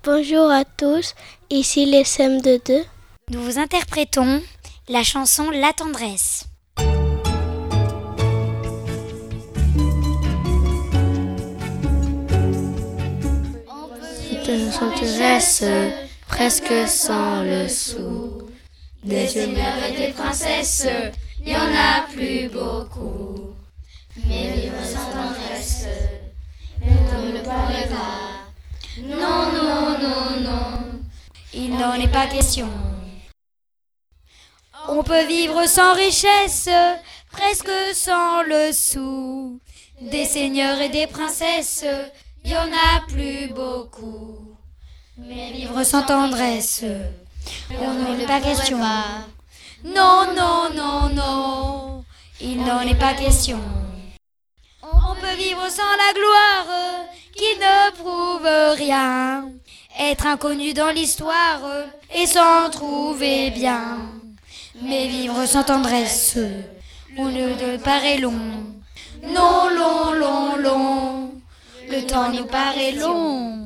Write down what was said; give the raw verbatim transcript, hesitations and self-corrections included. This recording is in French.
Bonjour à tous, ici les C M deux deux. Nous vous interprétons la chanson La Tendresse. Une tendresse presque sans le sou. Des seigneurs et des princesses, il y en a plus beaucoup. Mais vivre sans tendresse, on ne le pourrait pas. Non, non, non, non, Il n'en est pas question. On peut vivre sans richesse, presque sans le sou. Des seigneurs et des princesses, il y en a plus beaucoup. Mais vivre sans tendresse, on n'en est pas question. Non, non, non, non, il n'en est pas question. On peut vivre sans la gloire qui ne prouve rien. Être inconnu dans l'histoire et s'en trouver bien. Mais vivre sans tendresse, on ne paraît long. Non, long, long, long, le temps nous paraît long.